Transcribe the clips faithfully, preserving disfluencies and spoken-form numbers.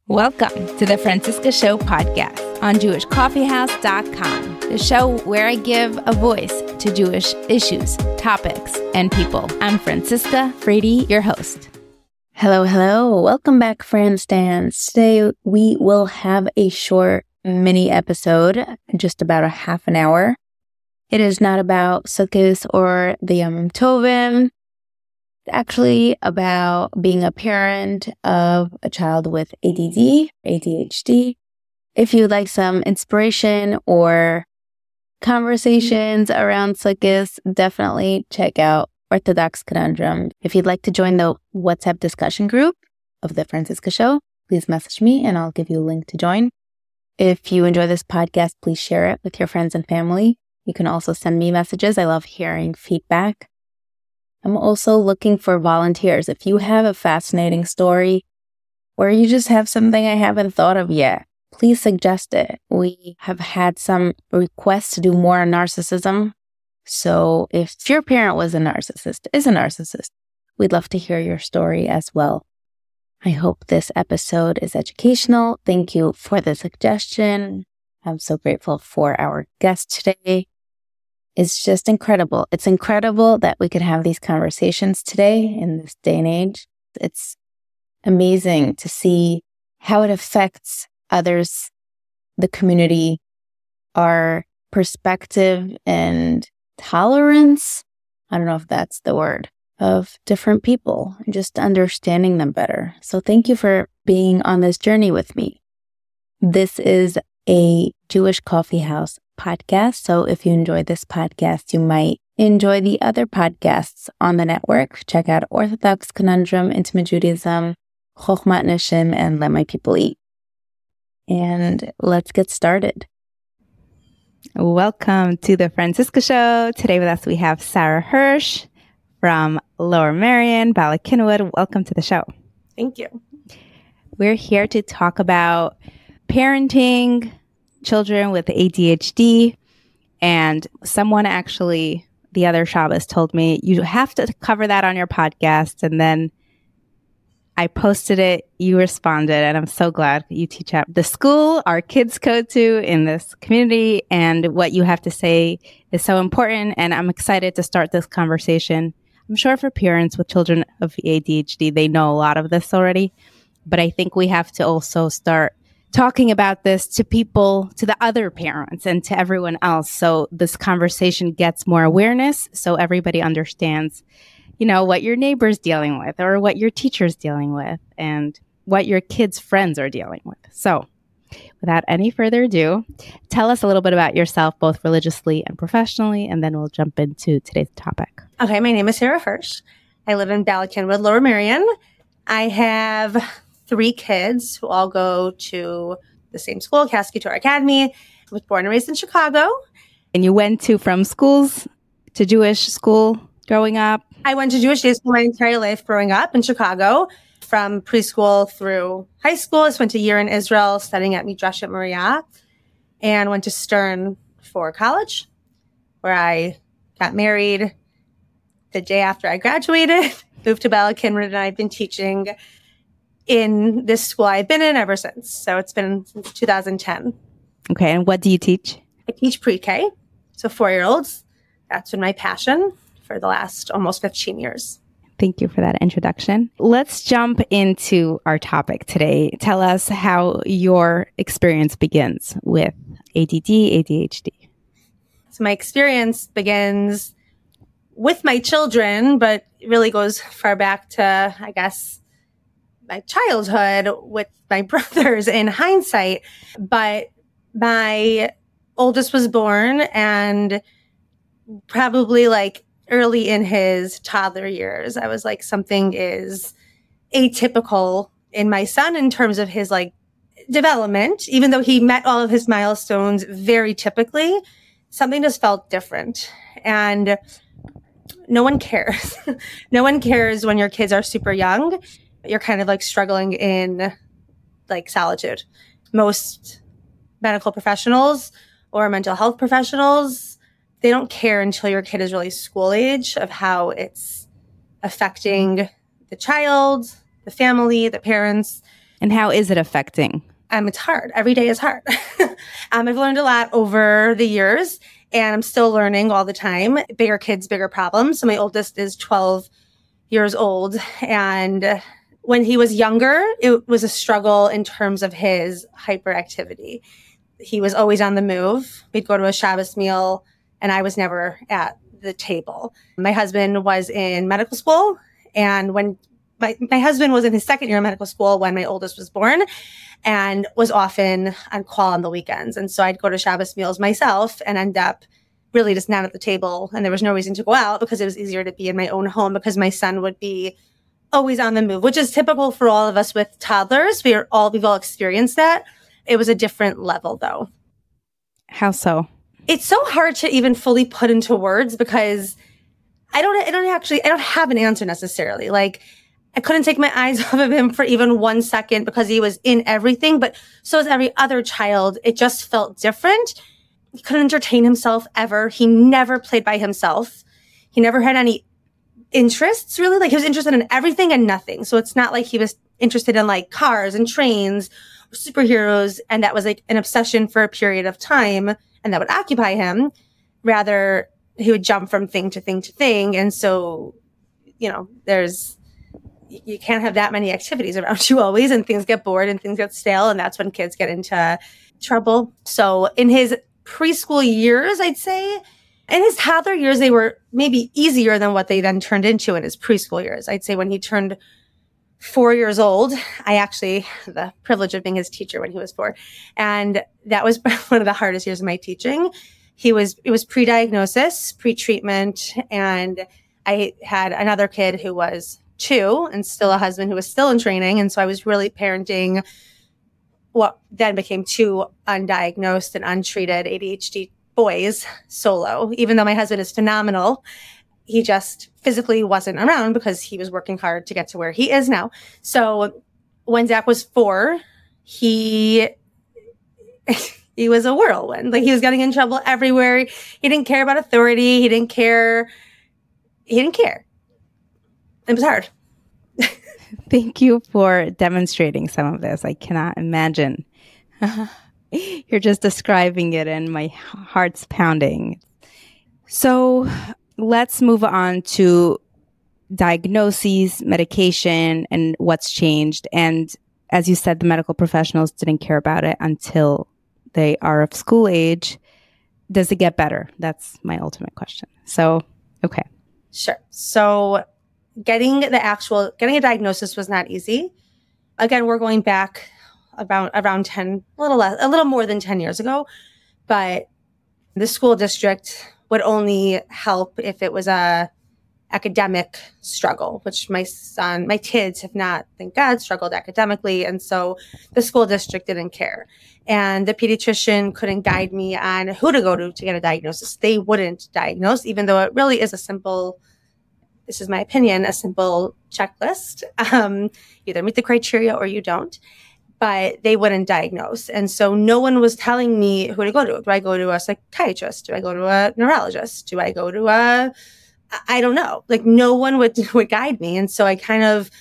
Welcome to the Franciska Show podcast on Jewish Coffee House dot com, the show where I give a voice to Jewish issues, topics, and people. I'm Franciska Frady, your host. Hello, hello. Welcome back, Franstans. Today we will have a short mini episode, just about a half an hour. It is not about Sukkot or the Yom Tovim. It's actually about being a parent of a child with A D D, A D H D. If you'd like some inspiration or conversations around Sukkot, definitely check out Orthodox Conundrum. If you'd like to join the WhatsApp discussion group of The Franciska Show, please message me and I'll give you a link to join. If you enjoy this podcast, please share it with your friends and family. You can also send me messages. I love hearing feedback. I'm also looking for volunteers. If you have a fascinating story or you just have something I haven't thought of yet, please suggest it. We have had some requests to do more on narcissism. So if your parent was a narcissist, is a narcissist, we'd love to hear your story as well. I hope this episode is educational. Thank you for the suggestion. I'm so grateful for our guest today. It's just incredible. It's incredible that we could have these conversations today in this day and age. It's amazing to see how it affects others, the community, our perspective and tolerance. I don't know if that's the word, of different people, and just understanding them better. So thank you for being on this journey with me. This is a Jewish Coffee House podcast. So if you enjoy this podcast, you might enjoy the other podcasts on the network. Check out Orthodox Conundrum, Intimate Judaism, Chochmat Nashim, and Let My People Eat. And let's get started. Welcome to the Franciska Show. Today with us, we have Sarah Hirsch from Lower Merion, Bala Cynwyd. Welcome to the show. Thank you. We're here to talk about parenting children with A D H D. And someone actually, the other Shabbos, told me, you have to cover that on your podcast. And then I posted it, you responded, and I'm so glad you teach at the school our kids go to in this community. And what you have to say is so important. And I'm excited to start this conversation. I'm sure for parents with children of A D H D, they know a lot of this already. But I think we have to also start talking about this to people, to the other parents and to everyone else. So this conversation gets more awareness so everybody understands, you know, what your neighbor's dealing with or what your teacher's dealing with and what your kids' friends are dealing with. So without any further ado, tell us a little bit about yourself, both religiously and professionally, and then we'll jump into today's topic. Okay, my name is Sarah Hirsch. I live in Bala Cynwyd, Lower Merion. I have three kids who all go to the same school, Cascade Torah Academy. I was born and raised in Chicago. And you went to from schools to Jewish school growing up? I went to Jewish day school my entire life growing up in Chicago, from preschool through high school. I spent a year in Israel studying at Midrashet Moriah and went to Stern for college, where I got married the day after I graduated, moved to Bala Cynwyd, and I've been teaching in this school I've been in ever since. So it's been since two thousand ten. Okay. And what do you teach? I teach pre-K, so four-year-olds. That's been my passion for the last almost fifteen years. Thank you for that introduction. Let's jump into our topic today. Tell us how your experience begins with A D D, A D H D. So my experience begins with my children, but it really goes far back to, I guess, my childhood with my brothers in hindsight. But my oldest was born and probably like early in his toddler years, I was like, something is atypical in my son in terms of his like development. Even though he met all of his milestones very typically, something just felt different. And no one cares. No one cares when your kids are super young. You're kind of like struggling in like solitude. Most medical professionals or mental health professionals, they don't care until your kid is really school age of how it's affecting the child, the family, the parents. And how is it affecting? Um, it's hard. Every day is hard. um, I've learned a lot over the years, and I'm still learning all the time. Bigger kids, bigger problems. So my oldest is twelve years old. And when he was younger, it was a struggle in terms of his hyperactivity. He was always on the move. We'd go to a Shabbos meal, and I was never at the table. My husband was in medical school, and when my, my husband was in his second year of medical school when my oldest was born, and was often on call on the weekends. And so I'd go to Shabbos meals myself and end up really just not at the table. And there was no reason to go out because it was easier to be in my own home because my son would be always on the move, which is typical for all of us with toddlers. We are all, we've all experienced that. It was a different level though. How so? It's so hard to even fully put into words because I don't, I don't actually, I don't have an answer necessarily. Like, I couldn't take my eyes off of him for even one second because he was in everything, but so was every other child. It just felt different. He couldn't entertain himself ever. He never played by himself. He never had any interests really. Like he was interested in everything and nothing. So it's not like he was interested in like cars and trains or superheroes. And that was like an obsession for a period of time and that would occupy him. Rather, he would jump from thing to thing to thing. And so, you know, there's, you can't have that many activities around you always, and things get bored and things get stale. And that's when kids get into trouble. So in his preschool years, I'd say, in his toddler years, they were maybe easier than what they then turned into in his preschool years. I'd say when he turned four years old, I actually had the privilege of being his teacher when he was four. And that was one of the hardest years of my teaching. He was, it was pre-diagnosis, pre-treatment. And I had another kid who was two and still a husband who was still in training. And so I was really parenting what then became two undiagnosed and untreated A D H D boys solo. Even though my husband is phenomenal, he just physically wasn't around because he was working hard to get to where he is now. So when Zach was four, he he was a whirlwind. Like he was getting in trouble everywhere. He didn't care about authority. He didn't care. He didn't care. It was hard. Thank you for demonstrating some of this. I cannot imagine. You're just describing it and my heart's pounding. So let's move on to diagnoses, medication, and what's changed. And as you said, the medical professionals didn't care about it until they are of school age. Does it get better? That's my ultimate question. So, okay. Sure. So getting the actual, getting a diagnosis was not easy. Again, we're going back about around ten, a little less, a little more than ten years ago, but the school district would only help if it was a academic struggle, which my son, my kids have not, thank God, struggled academically. And so the school district didn't care. And the pediatrician couldn't guide me on who to go to to get a diagnosis. They wouldn't diagnose, even though it really is a simple, this is my opinion, a simple checklist. Um, either meet the criteria or you don't. But they wouldn't diagnose. And so no one was telling me who to go to. Do I go to a psychiatrist? Do I go to a neurologist? Do I go to a, I don't know. Like no one would, would guide me. And so I kind of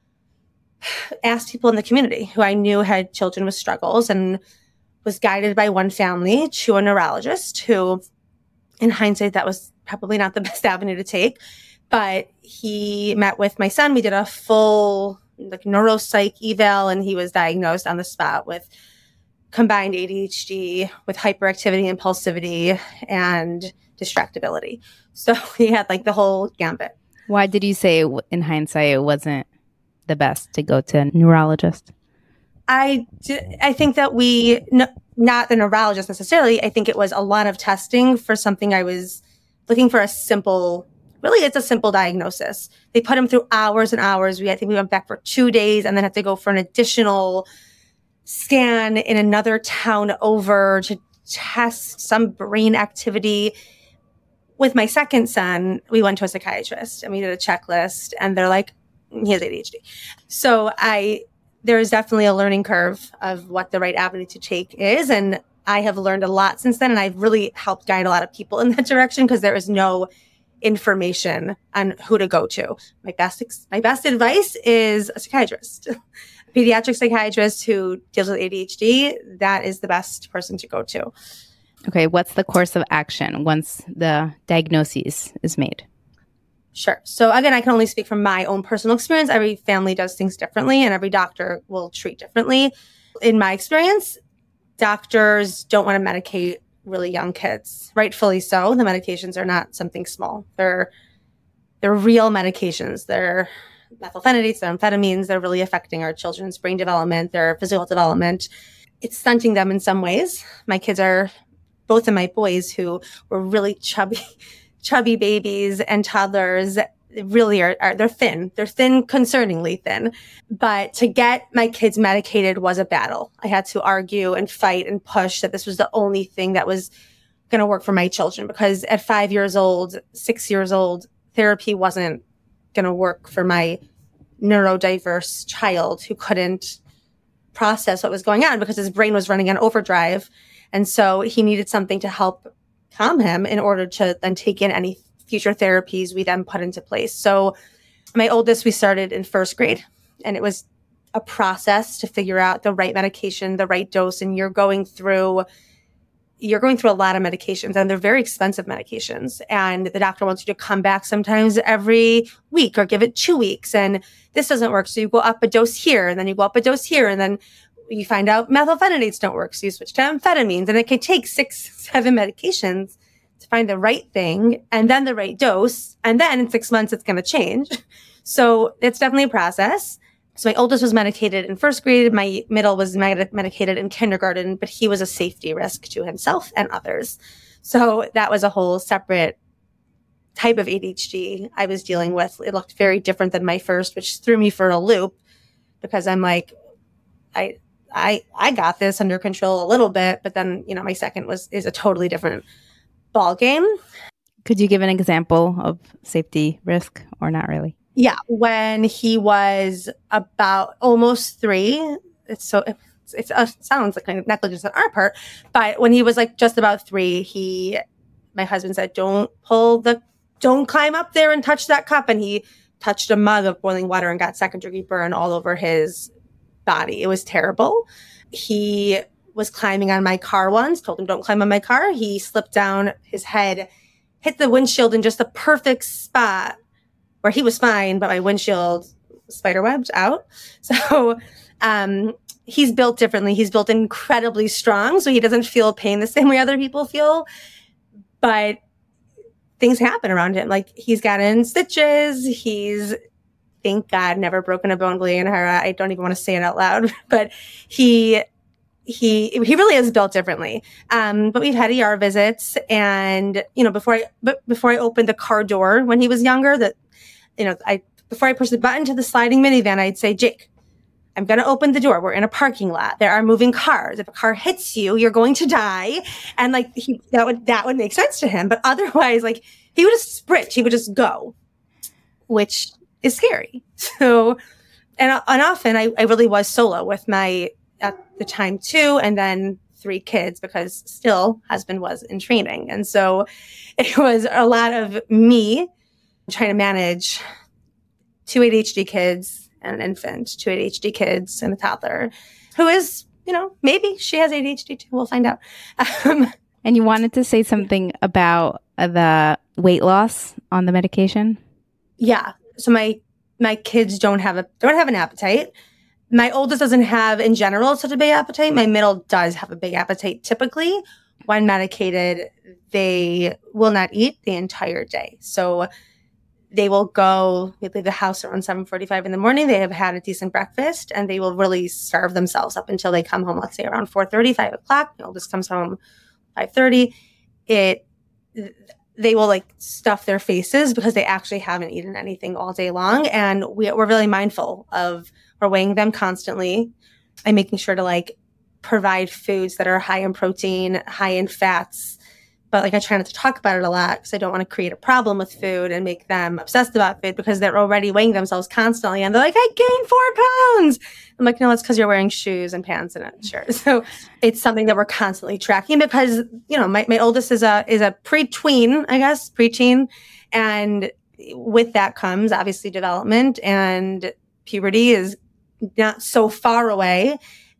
asked people in the community who I knew had children with struggles and was guided by one family to a neurologist who, in hindsight, that was probably not the best avenue to take. But he met with my son. We did a full like neuropsych eval, and he was diagnosed on the spot with combined A D H D with hyperactivity, impulsivity, and distractibility. So he had like the whole gambit. Why did you say in hindsight it wasn't the best to go to a neurologist? I, I think that we, no, not the neurologist necessarily, I think it was a lot of testing for something I was looking for a simple Really, it's a simple diagnosis. They put him through hours and hours. We, I think we went back for two days and then had to go for an additional scan in another town over to test some brain activity. With my second son, we went to a psychiatrist and we did a checklist and they're like, he has A D H D. So I, there is definitely a learning curve of what the right avenue to take is. And I have learned a lot since then. And I've really helped guide a lot of people in that direction because there is no information on who to go to. My best, ex- my best advice is a psychiatrist. pediatric psychiatrist who deals with A D H D, that is the best person to go to. Okay, what's the course of action once the diagnosis is made? Sure. So again, I can only speak from my own personal experience. Every family does things differently and every doctor will treat differently. In my experience, doctors don't want to medicate really young kids, rightfully so. The medications are not something small. They're they're real medications. They're methylphenidates, they're amphetamines. They're really affecting our children's brain development, their physical development. It's stunting them in some ways. My kids are, both of my boys who were really chubby, chubby babies and toddlers, really are, are, they're thin. They're thin, concerningly thin. But to get my kids medicated was a battle. I had to argue and fight and push that this was the only thing that was going to work for my children, because at five years old, six years old, therapy wasn't going to work for my neurodiverse child who couldn't process what was going on because his brain was running on overdrive. And so he needed something to help calm him in order to then take in any future therapies we then put into place. So my oldest, we started in first grade, and it was a process to figure out the right medication, the right dose. And you're going through, you're going through a lot of medications, and they're very expensive medications. And the doctor wants you to come back sometimes every week or give it two weeks. And this doesn't work. So you go up a dose here, and then you go up a dose here. And then you find out methylphenidates don't work. So you switch to amphetamines, and it can take six, seven medications to find the right thing and then the right dose. And then in six months, it's going to change. So it's definitely a process. So my oldest was medicated in first grade. My middle was med- medicated in kindergarten, but he was a safety risk to himself and others. So that was a whole separate type of A D H D I was dealing with. It looked very different than my first, which threw me for a loop because I'm like, I, I, I got this under control a little bit, but then, you know, my second was, is a totally different ball game. Could you give an example of safety risk or not really? Yeah. When he was about almost three, it's so, it's, it's uh, sounds like kind of negligence on our part, but when he was like just about three, he, my husband said, don't pull the, don't climb up there and touch that cup. And he touched a mug of boiling water and got second degree burn all over his body. It was terrible. He was climbing on my car once, told him don't climb on my car. He slipped down, his head hit the windshield in just the perfect spot where he was fine, but my windshield spiderwebbed out. So um, he's built differently. He's built incredibly strong, so he doesn't feel pain the same way other people feel. But things happen around him. Like he's gotten stitches. He's, thank God, never broken a bone, bleeding in a heart. I don't even want to say it out loud, but he he he really is built differently. Um, but we've had E R visits, and you know, before I but before I opened the car door when he was younger, that you know, I before I pushed the button to the sliding minivan, I'd say, Jake, I'm going to open the door. We're in a parking lot. There are moving cars. If a car hits you, you're going to die. And like he, that would that would make sense to him. But otherwise, like he would just sprint. He would just go, which is scary. So, and and often I, I really was solo with my at the time two, and then three kids because still husband was in training, and so it was a lot of me trying to manage two A D H D kids and an infant, two A D H D kids and a toddler who is, you know, maybe she has A D H D too. We'll find out. Um, and you wanted to say something about uh, the weight loss on the medication? Yeah. So my my kids don't have a don't have an appetite. My oldest doesn't have, in general, such a big appetite. My middle does have a big appetite. Typically, when medicated, they will not eat the entire day. So they will go, they leave the house around seven forty-five in the morning. They have had a decent breakfast, and they will really starve themselves up until they come home, let's say around four thirty, five o'clock. My oldest comes home five thirty. It, they will like stuff their faces because they actually haven't eaten anything all day long. And we, we're really mindful of, we're weighing them constantly. I'm making sure to like provide foods that are high in protein, high in fats. But like I try not to talk about it a lot because I don't want to create a problem with food and make them obsessed about food because they're already weighing themselves constantly. And they're like, I gained four pounds. I'm like, no, it's because you're wearing shoes and pants and a shirt. So it's something that we're constantly tracking because, you know, my, my oldest is a is a pre-tween, I guess, preteen. And with that comes obviously development, and puberty is not so far away.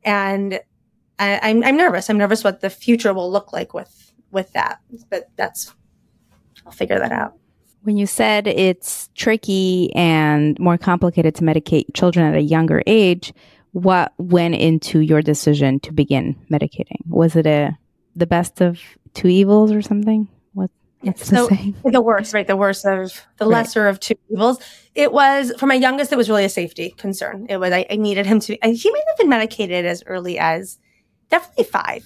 And I, I'm, I'm nervous. I'm nervous what the future will look like with, with that. But that's, I'll figure that out. When you said it's tricky and more complicated to medicate children at a younger age, what went into your decision to begin medicating? Was it a the best of two evils or something? What, what's so, the saying? The worst, right? The worst of the Right. lesser of two evils. It was, for my youngest, it was really a safety concern. It was, I, I needed him to, and he might have been medicated as early as definitely five.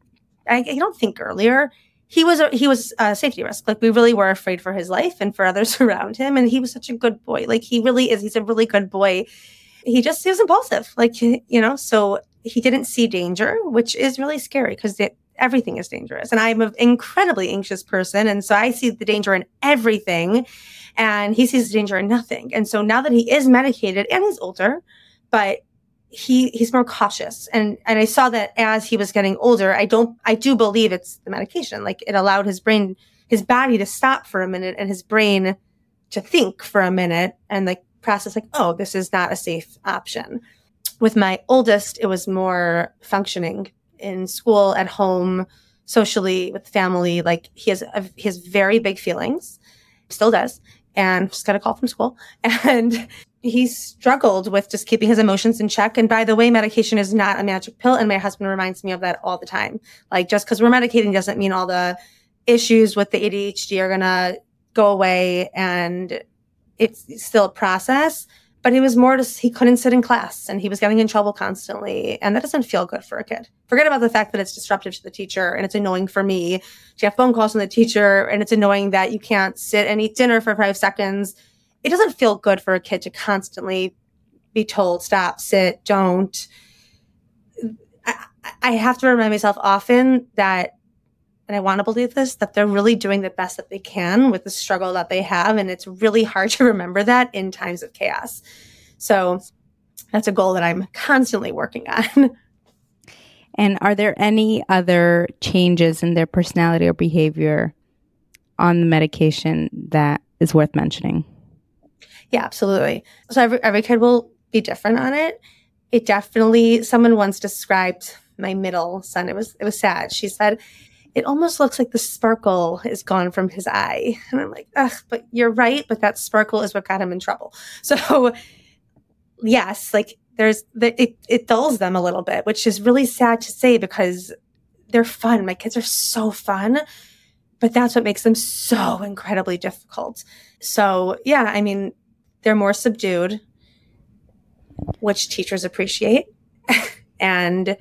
I, I don't think earlier. He was a, he was a safety risk. Like, we really were afraid for his life and for others around him. And he was such a good boy. Like, he really is. He's a really good boy. He just, he was impulsive. Like, you know, so he didn't see danger, which is really scary because everything is dangerous. And I'm an incredibly anxious person. And so I see the danger in everything. And he sees the danger in nothing. And so now that he is medicated and he's older, but he he's more cautious. And and I saw that as he was getting older, I don't I do believe it's the medication. Like, it allowed his brain, his body to stop for a minute and his brain to think for a minute and like process like, oh, this is not a safe option. With my oldest, it was more functioning in school, at home, socially, with family. Like, he has a, he has very big feelings, still does. And just got a call from school. And he struggled with just keeping his emotions in check. And by the way, medication is not a magic pill. And my husband reminds me of that all the time. Like, just because we're medicating doesn't mean all the issues with the A D H D are going to go away. And it's still a process. But it was more just, he couldn't sit in class and he was getting in trouble constantly. And that doesn't feel good for a kid. Forget about the fact that it's disruptive to the teacher and it's annoying for me to have phone calls from the teacher, and it's annoying that you can't sit and eat dinner for five seconds. It doesn't feel good for a kid to constantly be told, stop, sit, don't. I, I have to remind myself often that, and I want to believe this, that they're really doing the best that they can with the struggle that they have. And it's really hard to remember that in times of chaos. So that's a goal that I'm constantly working on. And are there any other changes in their personality or behavior on the medication that is worth mentioning? Yeah, absolutely. So every, every kid will be different on it. It definitely, someone once described my middle son. It was, it was sad. She said, it almost looks like the sparkle is gone from his eye. And I'm like, ugh, but you're right. But that sparkle is what got him in trouble. So yes, like there's, the, it, it dulls them a little bit, which is really sad to say because they're fun. My kids are so fun, but that's what makes them so incredibly difficult. So yeah, I mean, they're more subdued, which teachers appreciate. And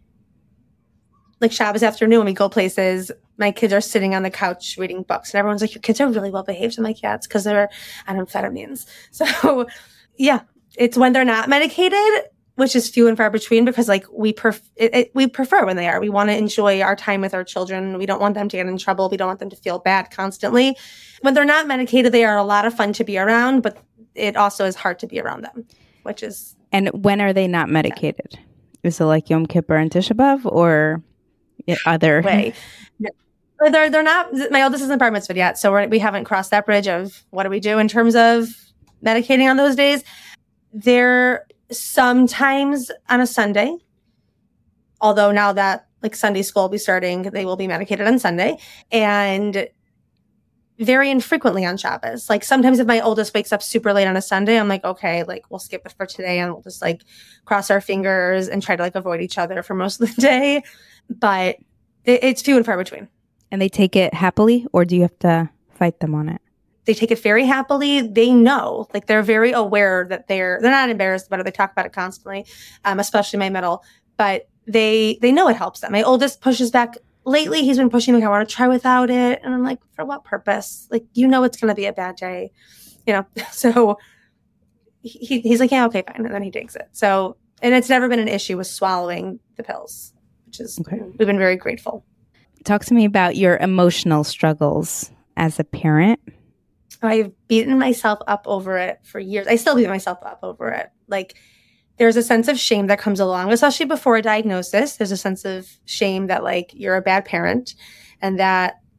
like Shabbos afternoon, when we go places, my kids are sitting on the couch reading books and everyone's like, your kids are really well behaved. I'm like, yeah, it's because they're on amphetamines. So yeah, it's when they're not medicated, which is few and far between because like we pref- it, it, we prefer when they are. We want to enjoy our time with our children. We don't want them to get in trouble. We don't want them to feel bad constantly. When they're not medicated, they are a lot of fun to be around, but it also is hard to be around them, which is. And when are they not medicated? Yeah. Is it like Yom Kippur and Tisha B'Av or other way? They're they're not. My oldest isn't bar mitzvah yet, so we're, we haven't crossed that bridge of what do we do in terms of medicating on those days. They're sometimes on a Sunday, although now that like Sunday school will be starting, they will be medicated on Sunday, and very infrequently on Shabbos. Like sometimes if my oldest wakes up super late on a Sunday, I'm like, okay, like we'll skip it for today and we'll just like cross our fingers and try to like avoid each other for most of the day. But it, it's few and far between. And they take it happily, or do you have to fight them on it? They take it very happily. They know, like they're very aware that they're, they're not embarrassed about it. They talk about it constantly, um, especially my middle, but they, they know it helps them. My oldest pushes back. Lately, he's been pushing, like, I want to try without it. And I'm like, for what purpose? Like, you know it's going to be a bad day, you know? So he, he's like, yeah, okay, fine. And then he takes it. So, and it's never been an issue with swallowing the pills, which is, okay. We've been very grateful. Talk to me about your emotional struggles as a parent. I've beaten myself up over it for years. I still beat myself up over it. Like, there's a sense of shame that comes along, especially before a diagnosis. There's a sense of shame that like you're a bad parent and that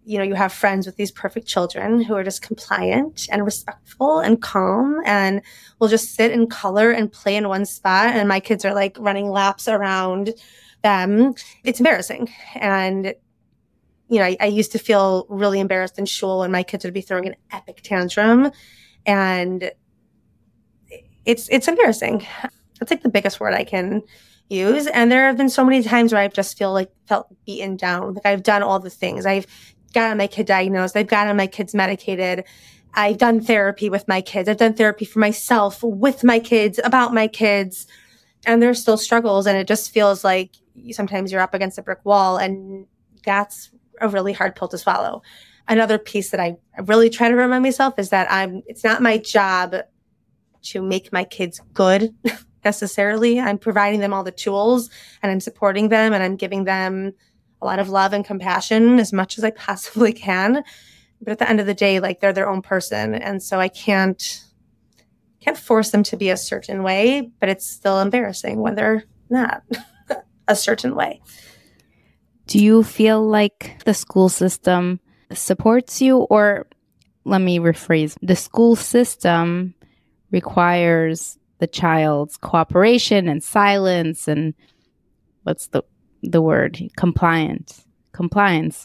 you know, you have friends with these perfect children who are just compliant and respectful and calm and will just sit and color and play in one spot. And my kids are like running laps around them. It's embarrassing. And, you know, I, I used to feel really embarrassed in shul when my kids would be throwing an epic tantrum. And it's, it's embarrassing. That's like the biggest word I can use. And there have been so many times where I've just feel like felt beaten down. Like I've done all the things. I've gotten my kid diagnosed. I've gotten my kids medicated. I've done therapy with my kids. I've done therapy for myself, with my kids, about my kids. And there's still struggles. And it just feels like sometimes you're up against a brick wall. And that's a really hard pill to swallow. Another piece that I really try to remind myself is that I'm, it's not my job to make my kids good necessarily. I'm providing them all the tools and I'm supporting them and I'm giving them a lot of love and compassion as much as I possibly can. But at the end of the day, like they're their own person. And so I can't, can't force them to be a certain way, but it's still embarrassing when they're not a certain way. Do you feel like the school system supports you? Or let me rephrase, the school system requires the child's cooperation and silence and what's the the word? Compliant. Compliance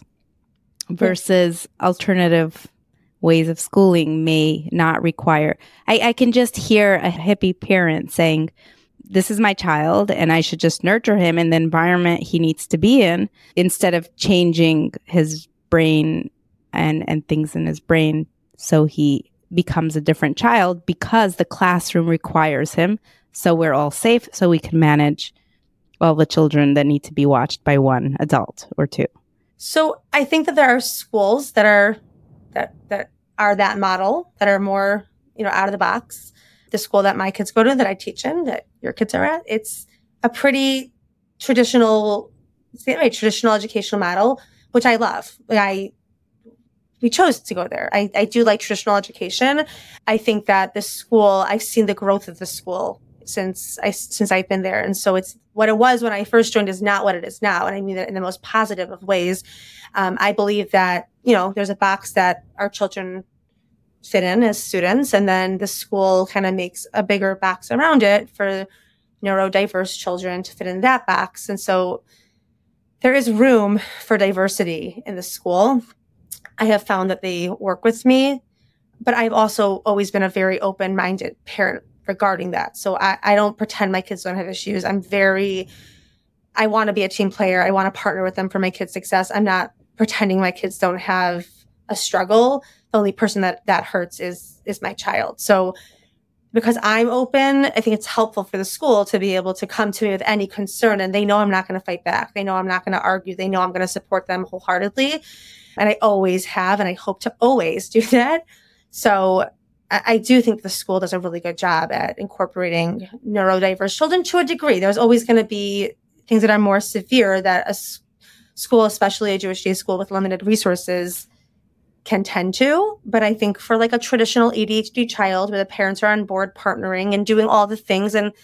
versus alternative ways of schooling may not require. I, I can just hear a hippie parent saying, this is my child and I should just nurture him in the environment he needs to be in instead of changing his brain and, and things in his brain so he becomes a different child because the classroom requires him. So we're all safe so we can manage all the children that need to be watched by one adult or two. So I think that there are schools that are that that are that model, that are more, you know, out of the box. The school that my kids go to, that I teach in, that your kids are at, it's a pretty traditional, a traditional educational model, which I love. Like I We chose to go there. I, I do like traditional education. I think that the school, I've seen the growth of the school since I since I've been there, and so it's what it was when I first joined is not what it is now, and I mean that in the most positive of ways. Um, I believe that you know there's a box that our children fit in as students, and then the school kind of makes a bigger box around it for neurodiverse children to fit in that box, and so there is room for diversity in the school. I have found that they work with me, but I've also always been a very open-minded parent regarding that. So I, I don't pretend my kids don't have issues. I'm very, I want to be a team player. I want to partner with them for my kids' success. I'm not pretending my kids don't have a struggle. The only person that that hurts is, is my child. So because I'm open, I think it's helpful for the school to be able to come to me with any concern. And they know I'm not going to fight back. They know I'm not going to argue. They know I'm going to support them wholeheartedly. And I always have, and I hope to always do that. So I, I do think the school does a really good job at incorporating neurodiverse children to a degree. There's always going to be things that are more severe that a s- school, especially a Jewish day school with limited resources, can tend to. But I think for like a traditional A D H D child where the parents are on board partnering and doing all the things, and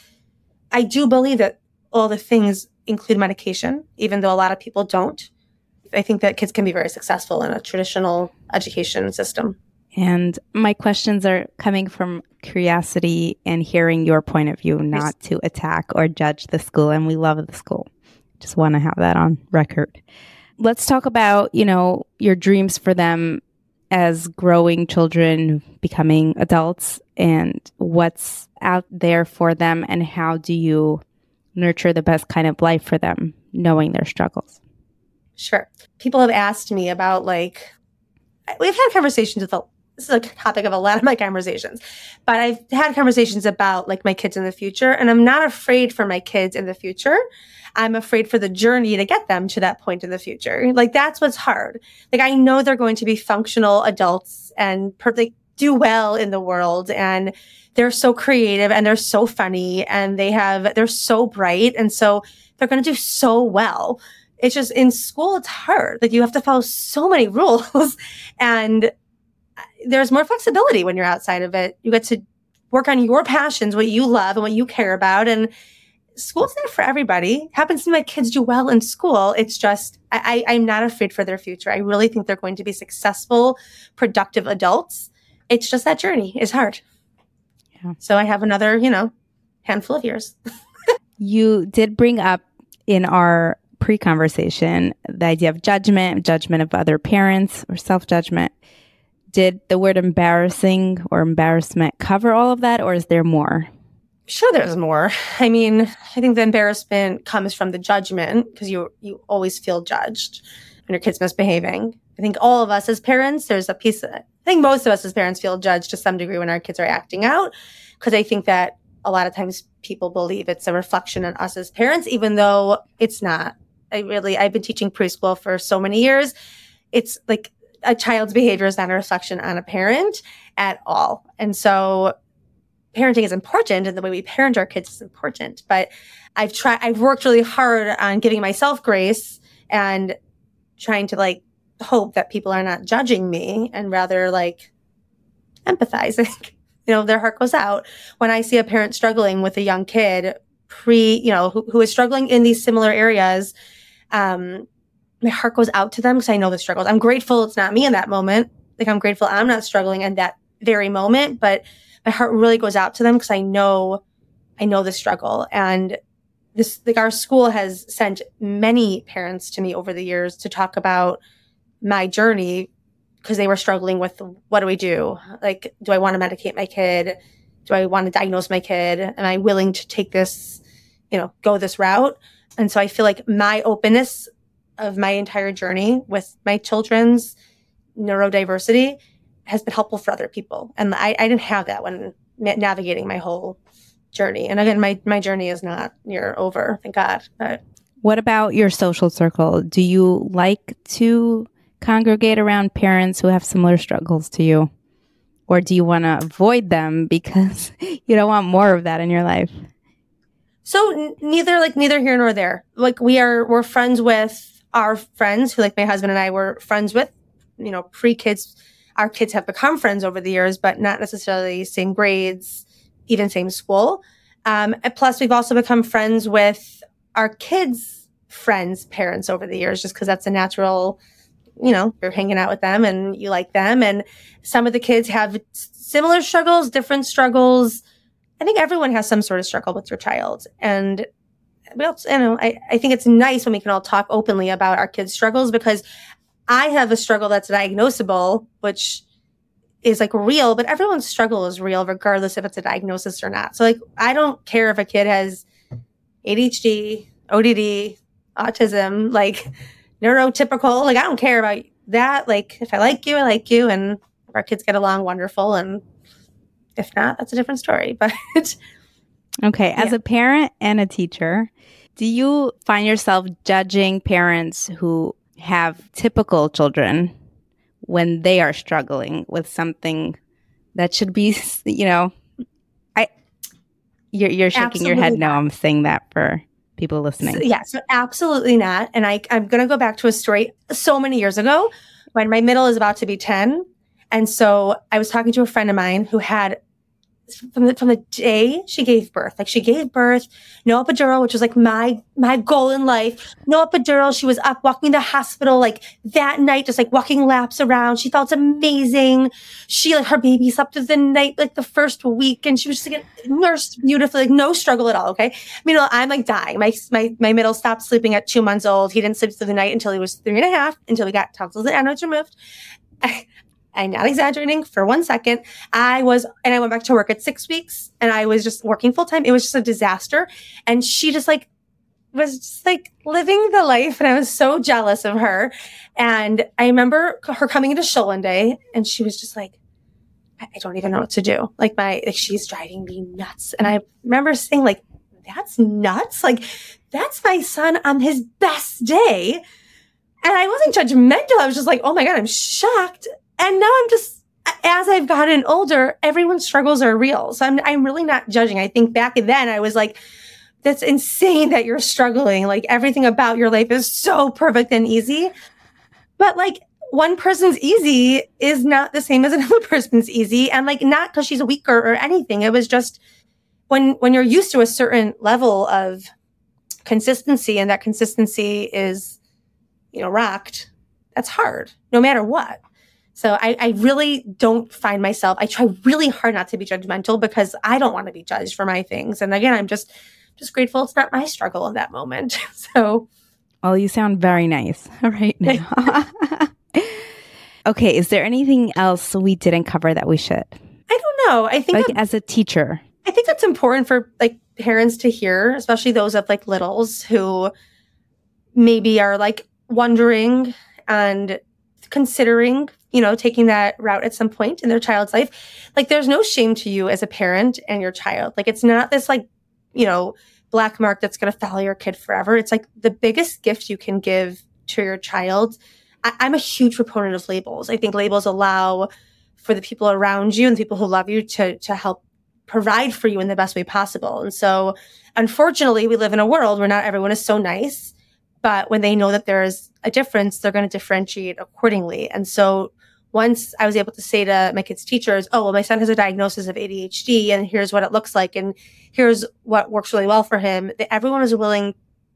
I do believe that all the things include medication, even though a lot of people don't. I think that kids can be very successful in a traditional education system. And my questions are coming from curiosity and hearing your point of view, not to attack or judge the school. And we love the school. Just want to have that on record. Let's talk about, you know, your dreams for them as growing children, becoming adults, and what's out there for them, and how do you nurture the best kind of life for them, knowing their struggles? Sure. People have asked me about, like, we've had conversations with, a, this is a topic of a lot of my conversations, but I've had conversations about, like, my kids in the future, and I'm not afraid for my kids in the future. I'm afraid for the journey to get them to that point in the future. Like, that's what's hard. Like, I know they're going to be functional adults and per- like, do well in the world, and they're so creative and they're so funny and they have, they're so bright. And so they're going to do so well. It's just in school, it's hard. Like, you have to follow so many rules, and there's more flexibility when you're outside of it. You get to work on your passions, what you love and what you care about. And school's not for everybody. Happens to me, my kids do well in school. It's just, I, I, I'm not afraid for their future. I really think they're going to be successful, productive adults. It's just that journey is hard. Yeah. So I have another, you know, handful of years. You did bring up in our pre-conversation the idea of judgment, judgment of other parents or self-judgment. Did the word embarrassing or embarrassment cover all of that, or is there more? Sure, there's more. I mean, I think the embarrassment comes from the judgment because you you always feel judged when your kid's misbehaving. I think all of us as parents, there's a piece of it. I think most of us as parents feel judged to some degree when our kids are acting out, because I think that a lot of times people believe it's a reflection on us as parents, even though it's not. I really, I've been teaching preschool for so many years. It's like a child's behavior is not a reflection on a parent at all. And so parenting is important, and the way we parent our kids is important. But I've tried, I've worked really hard on giving myself grace and trying to like hope that people are not judging me and rather like empathizing. You know, their heart goes out when I see a parent struggling with a young kid pre, you know, who, who is struggling in these similar areas. Um, my heart goes out to them because I know the struggles. I'm grateful it's not me in that moment. Like I'm grateful I'm not struggling in that very moment, but my heart really goes out to them because I know, I know the struggle. And this, like our school has sent many parents to me over the years to talk about my journey because they were struggling with, what do we do? Like, do I want to medicate my kid? Do I want to diagnose my kid? Am I willing to take this, you know, go this route? And so I feel like my openness of my entire journey with my children's neurodiversity has been helpful for other people. And I, I didn't have that when navigating my whole journey. And again, my, my journey is not near over, thank God. But what about your social circle? Do you like to congregate around parents who have similar struggles to you? Or do you want to avoid them because you don't want more of that in your life? So n- neither, like neither here nor there. Like we are, we're friends with our friends who like my husband and I were friends with, you know, pre-kids. Our kids have become friends over the years, but not necessarily same grades, even same school. Um, and plus we've also become friends with our kids' friends' parents over the years, just because that's a natural, you know, you're hanging out with them and you like them. And some of the kids have similar struggles, different struggles. I think everyone has some sort of struggle with their child. And we also, you know, I, I think it's nice when we can all talk openly about our kids' struggles, because I have a struggle that's diagnosable, which is like real, but everyone's struggle is real regardless if it's a diagnosis or not. So like, I don't care if a kid has A D H D, O D D, autism, like neurotypical, like I don't care about that. Like if I like you, I like you, and if our kids get along, wonderful. And if not, that's a different story. But okay, as yeah. a parent and a teacher, do you find yourself judging parents who have typical children when they are struggling with something that should be, you know, I you're, you're shaking absolutely your head. No, I'm saying that for people listening. So, yeah, so absolutely not. And I, I'm going to go back to a story so many years ago when my middle is about to be ten. And so I was talking to a friend of mine who had, from the, from the day she gave birth, like she gave birth, no epidural, which was like my, my goal in life. No epidural. She was up walking the hospital like that night, just like walking laps around. She felt amazing. She, like her baby slept through the night, like the first week. And she was just like nursed beautifully, like no struggle at all. Okay. Meanwhile, I'm like dying. My, my, my middle stopped sleeping at two months old. He didn't sleep through the night until he was three and a half, until we got tonsils and adenoids removed. I, I'm not exaggerating for one second. I was, and I went back to work at six weeks and I was just working full time. It was just a disaster. And she just like, was just like living the life. And I was so jealous of her. And I remember her coming into shul one day and she was just like, I don't even know what to do. Like my, like she's driving me nuts. And I remember saying like, that's nuts. Like that's my son on his best day. And I wasn't judgmental. I was just like, oh my God, I'm shocked. And now I'm just, as I've gotten older, everyone's struggles are real. So I'm I'm really not judging. I think back then I was like, that's insane that you're struggling. Like everything about your life is so perfect and easy. But like one person's easy is not the same as another person's easy. And like not because she's weaker or anything. It was just, when when you're used to a certain level of consistency and that consistency is, you know, rocked, that's hard no matter what. So I, I really don't find myself, I try really hard not to be judgmental because I don't want to be judged for my things. And again, I'm just, just grateful it's not my struggle in that moment. So. Well, you sound very nice right now. Okay. Is there anything else we didn't cover that we should? I don't know. I think like as a teacher, I think that's important for like parents to hear, especially those of like littles who maybe are like wondering and considering, you know, taking that route at some point in their child's life. Like there's no shame to you as a parent and your child. Like it's not this like, you know, black mark that's going to follow your kid forever. It's like the biggest gift you can give to your child. I- I'm a huge proponent of labels. I think labels allow for the people around you and the people who love you to, to help provide for you in the best way possible. And so unfortunately, we live in a world where not everyone is so nice, but when they know that there is a difference, they're going to differentiate accordingly. And so once I was able to say to my kids' teachers, oh, well, my son has a diagnosis of A D H D and here's what it looks like. And here's what works really well for him. That everyone was willing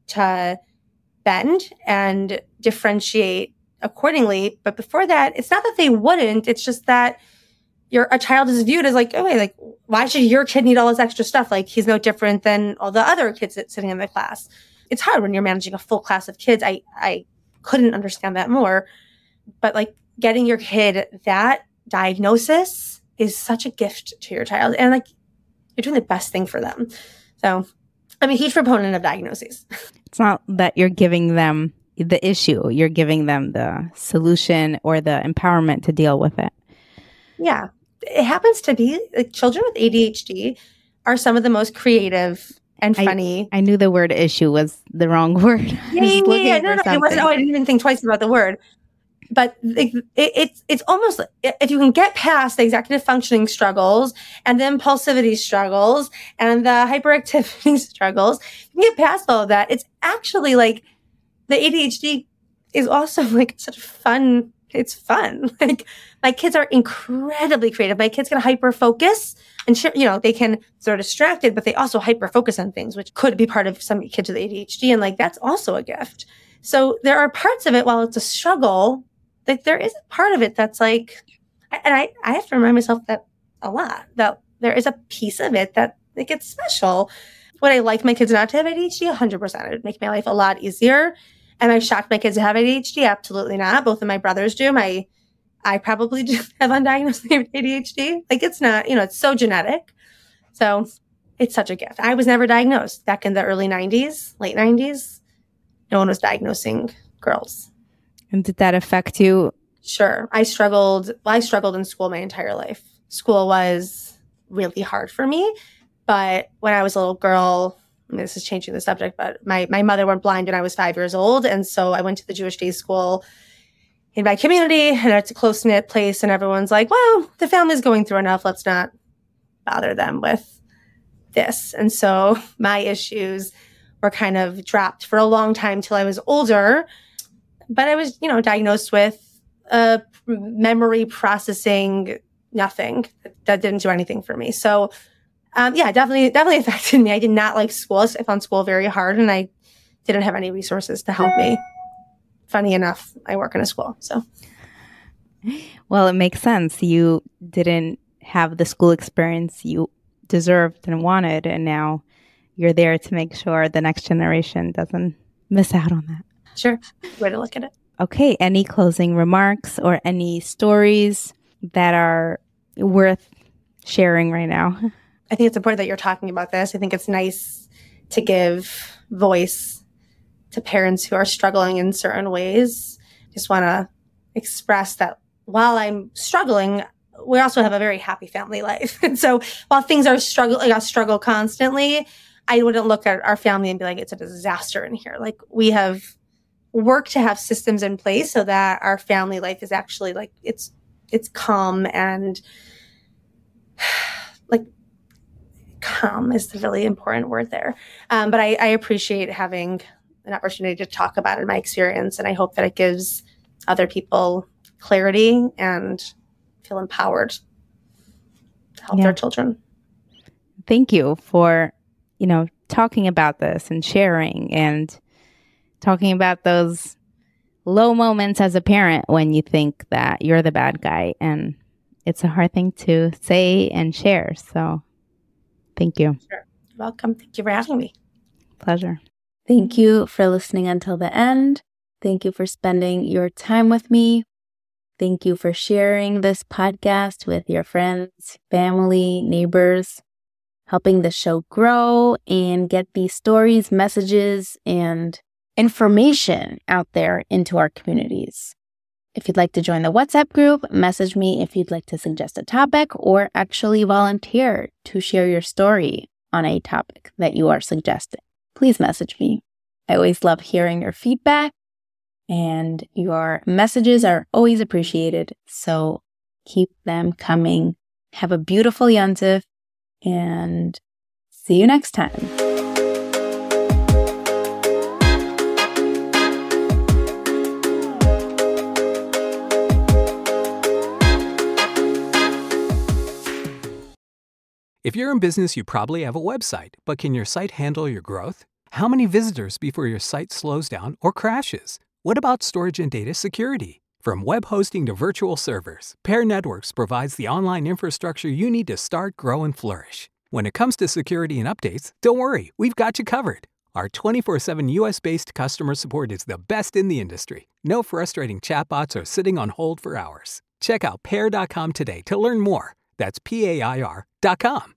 to bend and differentiate accordingly. But before that, it's not that they wouldn't. It's just that your a child is viewed as like, oh, wait, like, why should your kid need all this extra stuff? Like, he's no different than all the other kids that's sitting in the class. It's hard when you're managing a full class of kids. I, I couldn't understand that more. But like getting your kid that diagnosis is such a gift to your child. And like you're doing the best thing for them. So I'm a huge proponent of diagnoses. It's not that you're giving them the issue. You're giving them the solution or the empowerment to deal with it. Yeah. It happens to be like children with A D H D are some of the most creative and funny. I, I knew the word issue was the wrong word. Yeah, yeah, yeah. No, no, it wasn't. Oh, I didn't even think twice about the word. But it, it, it's it's almost if you can get past the executive functioning struggles and the impulsivity struggles and the hyperactivity struggles, you can get past all of that. It's actually like the A D H D is also like such fun. It's fun. Like my kids are incredibly creative. My kids can hyper focus and sh- you know, they can they're distracted, but they also hyper focus on things, which could be part of some kids with A D H D. And like, that's also a gift. So there are parts of it while it's a struggle, like there is a part of it that's like, and I, I have to remind myself that a lot, that there is a piece of it that like it's special. Would I like my kids not to have A D H D? one hundred percent. It would make my life a lot easier. Am I shocked my kids have A D H D? Absolutely not. Both of my brothers do. My, I probably do have undiagnosed A D H D. Like it's not, you know, it's so genetic. So it's such a gift. I was never diagnosed back in the early nineties, late nineties. No one was diagnosing girls. And did that affect you? Sure. I struggled. Well, I struggled in school my entire life. School was really hard for me. But when I was a little girl, I mean, this is changing the subject, but my, my mother went blind when I was five years old. And so I went to the Jewish day school in my community, and it's a close-knit place. And everyone's like, well, the family's going through enough. Let's not bother them with this. And so my issues were kind of dropped for a long time till I was older. But I was, you know, diagnosed with uh, memory processing nothing. That didn't do anything for me. So Um, yeah, definitely, definitely affected me. I did not like school. I found school very hard, and I didn't have any resources to help me. Funny enough, I work in a school, so. Well, it makes sense. You didn't have the school experience you deserved and wanted, and now you're there to make sure the next generation doesn't miss out on that. Sure. Way to look at it. Okay. Any closing remarks or any stories that are worth sharing right now? I think it's important that you're talking about this. I think it's nice to give voice to parents who are struggling in certain ways. Just want to express that while I'm struggling, we also have a very happy family life. And so while things are struggle, like I struggle constantly, I wouldn't look at our family and be like, it's a disaster in here. Like we have worked to have systems in place so that our family life is actually like, it's, it's calm and like, calm is the really important word there. Um, but I, I appreciate having an opportunity to talk about it, my experience, and I hope that it gives other people clarity and feel empowered to help yeah. their children. thank you for, you know, talking about this and sharing and talking about those low moments as a parent when you think that you're the bad guy. And it's a hard thing to say and share. So thank you. Sure. Welcome. Thank you for having me. Pleasure. Thank you for listening until the end. Thank you for spending your time with me. Thank you for sharing this podcast with your friends, family, neighbors, helping the show grow and get these stories, messages, and information out there into our communities. If you'd like to join the WhatsApp group, message me if you'd like to suggest a topic or actually volunteer to share your story on a topic that you are suggesting. Please message me. I always love hearing your feedback, and your messages are always appreciated. So keep them coming. Have a beautiful Yontif, and see you next time. If you're in business, you probably have a website, but can your site handle your growth? How many visitors before your site slows down or crashes? What about storage and data security? From web hosting to virtual servers, Pair Networks provides the online infrastructure you need to start, grow, and flourish. When it comes to security and updates, don't worry, we've got you covered. Our twenty-four seven U S-based customer support is the best in the industry. No frustrating chatbots or sitting on hold for hours. Check out pair dot com today to learn more. That's P A I R dot com.